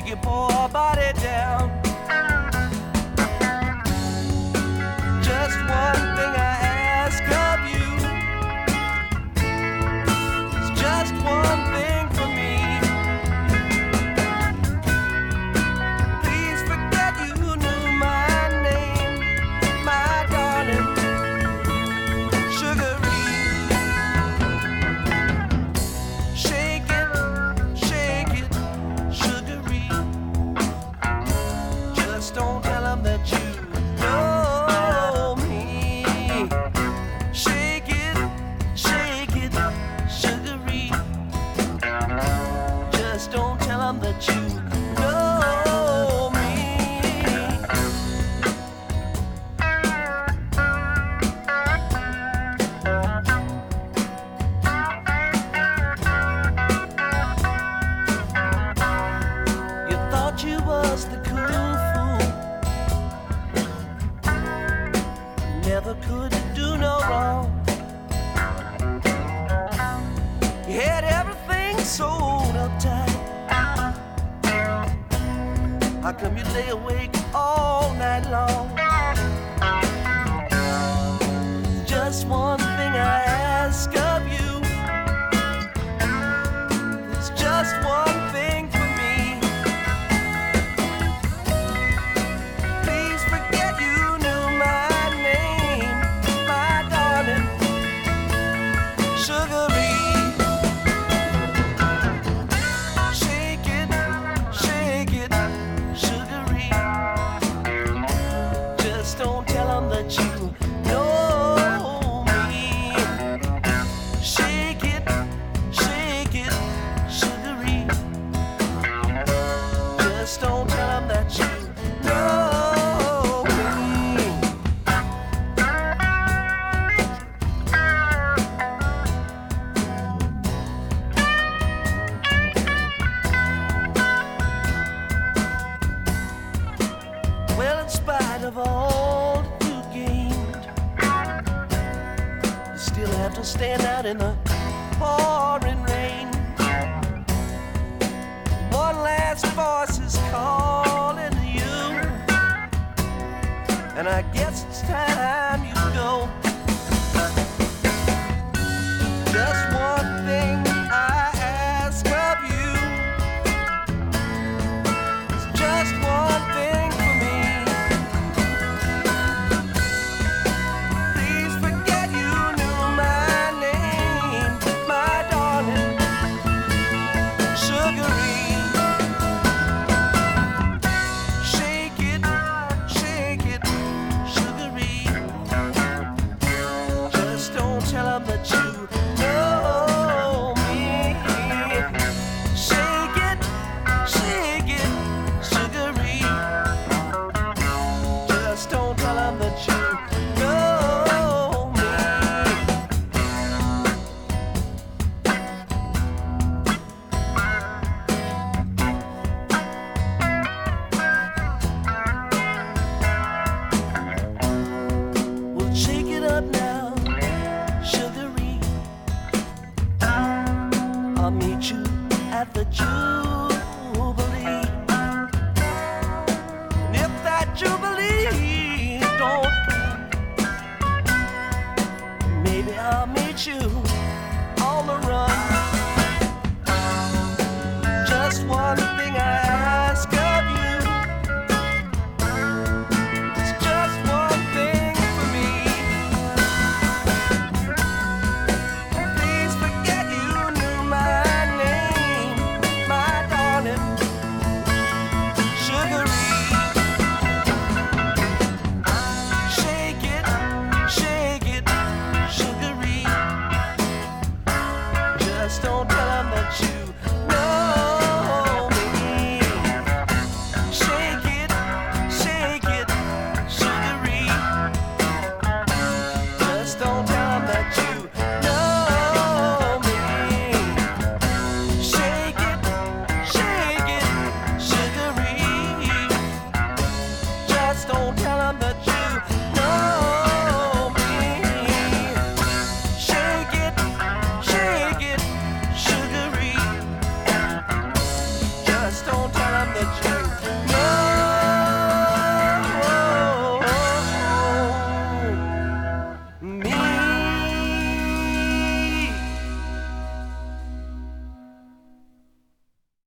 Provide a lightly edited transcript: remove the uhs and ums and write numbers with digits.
shake your poor body down. Just one thing I ask of you. It's just one thing for me. Please forget you knew my name, my darling, Sugaree. Shake it, Sugaree. Just don't tell them that you know me. Shake it, Sugaree. Just don't tell them that you know me. You thought you was the cool fool, never could do no wrong. You had everything sold up tight. How come you lay awake all night long? Just one thing I ask of you. It's just one thing for me. Please forget you knew my name, my darling, Sugaree. Shake it, Sugaree. Just don't tell them that you know me. Shake it, Sugaree. Just don't tell them that you know me. Well, in spite of all that you gained, you still have to stand out in the pouring rain. One last voice is calling to you, and I guess it's time you go. Just one thing I ask of you. It's just one thing for me. Please forget you knew my name, my darling, Sugaree. Shake it, Sugaree. Just don't tell them that you know me. Shake it, Sugaree. Just don't tell them that you know me. Well, shake it up now, Sugaree. I'll meet you at the Jubilee. And if that Jubilee don't come, maybe I'll meet you on the run. Just one thing I ask of you. It's just one thing for me. Please forget you knew my name, my darling, Sugaree. Shake it, Sugaree. Just don't tell them that you know me. Shake it, Sugaree. Just don't tell them that you know me. Shake it, Sugaree. Just don't tell them that you know me. Shake it, Sugaree. Just don't tell them the chance.